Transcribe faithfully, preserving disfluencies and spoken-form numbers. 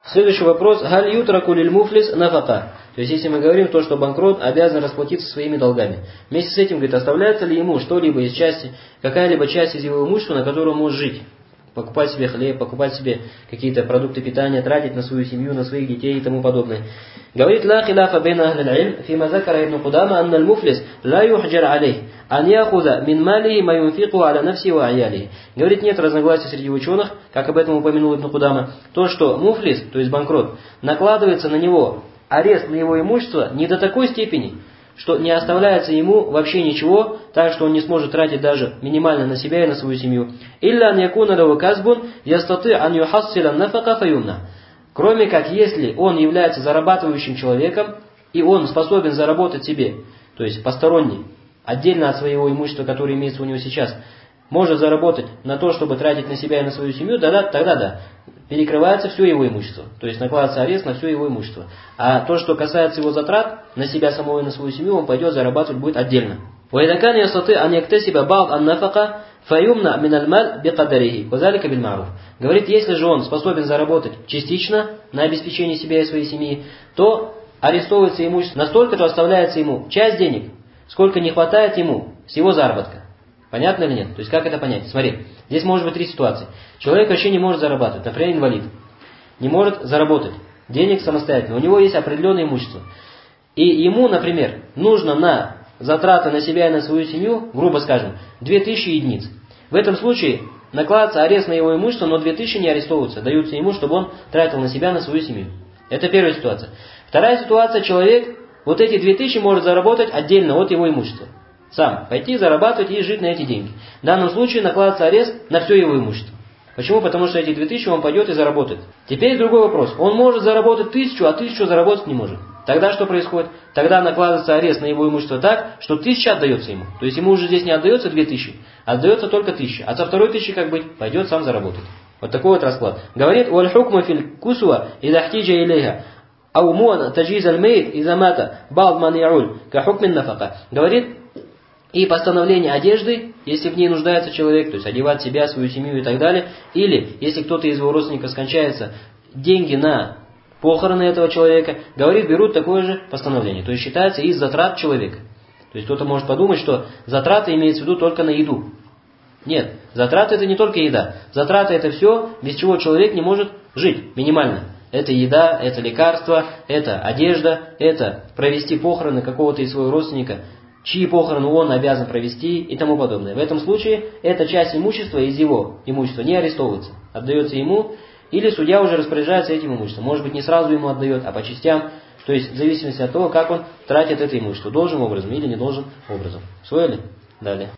Следующий вопрос. Галь ютраку лиль муфлис нафака. То есть, если мы говорим то, что банкрот обязан расплатиться своими долгами. Вместе с этим, говорит, оставляется ли ему что-либо из части, какая-либо часть из его имущества, на которую он может жить. Покупать себе хлеб, покупать себе какие-то продукты питания, тратить на свою семью, на своих детей и тому подобное. Говорит, ла хиляфа бейна ахлил илм, фима закара ибн Кудама, анна аль-муфлис ла юхджар алейх, ан яхуза мин малихи ма юнфику аля нафси ва аяли. Говорит, нет разногласий среди ученых, как об этом упомянул ибн Кудама, то, что муфлис, то есть банкрот, накладывается на него арест на его имущество не до такой степени, что не оставляется ему вообще ничего, так что он не сможет тратить даже минимально на себя и на свою семью. Илля ан якуна лаву казбун ястаты ан юхассиля нафака фаюмна. Кроме как, если он является зарабатывающим человеком, и он способен заработать себе, то есть посторонний, отдельно от своего имущества, которое имеется у него сейчас, может заработать на то, чтобы тратить на себя и на свою семью, тогда, тогда да, перекрывается все его имущество. То есть накладывается арест на все его имущество. А то, что касается его затрат на себя самого и на свою семью, он пойдет зарабатывать будет отдельно. Говорит, если же он способен заработать частично на обеспечение себя и своей семьи, то арестовывается имущество настолько, что оставляется ему часть денег, сколько не хватает ему с его заработка. Понятно или нет? То есть как это понять? Смотри, здесь может быть три ситуации. Человек вообще не может зарабатывать, например, инвалид. Не может заработать денег самостоятельно. У него есть определенное имущество. И ему, например, нужно на затраты на себя и на свою семью, грубо скажем, две тысячи единиц. В этом случае накладывается арест на его имущество, но две тысячи не арестовываются, даются ему, чтобы он тратил на себя, на свою семью. Это первая ситуация. Вторая ситуация, человек вот эти две тысячи может заработать отдельно от его имущества. Сам пойти, зарабатывать и жить на эти деньги. В данном случае накладывается арест на все его имущество. Почему? Потому что эти две тысячи он пойдет и заработает. Теперь другой вопрос. Он может заработать тысячу, а тысячу заработать не может. Тогда что происходит? Тогда накладывается арест на его имущество так, что тысяча отдается ему. То есть ему уже здесь не отдается две тысячи, а отдается только тысяча. А со второй тысячи как быть? Пойдет сам заработать. Вот такой вот расклад. Говорит, «Валь хукма филь кусва ида хтиджа илейха, ау муан таджиз аль мейт иза мата ба'д ман я'уль ка хукмин нафака». Говорит, и постановление одежды, если в ней нуждается человек, то есть одевать себя, свою семью и так далее, или если кто-то из его родственников скончается, деньги на похороны этого человека, говорит, берут такое же постановление. То есть считается из затрат человека. То есть кто-то может подумать, что затраты имеется в виду только на еду. Нет, затраты это не только еда. Затраты это все, без чего человек не может жить минимально. Это еда, это лекарства, это одежда, это провести похороны какого-то из своего родственника, чьи похороны он обязан провести и тому подобное. В этом случае эта часть имущества из его имущества не арестовывается, отдается ему, или судья уже распоряжается этим имуществом. Может быть, не сразу ему отдает, а по частям, то есть в зависимости от того, как он тратит это имущество, должным образом или не должным образом. Усвоили? Далее.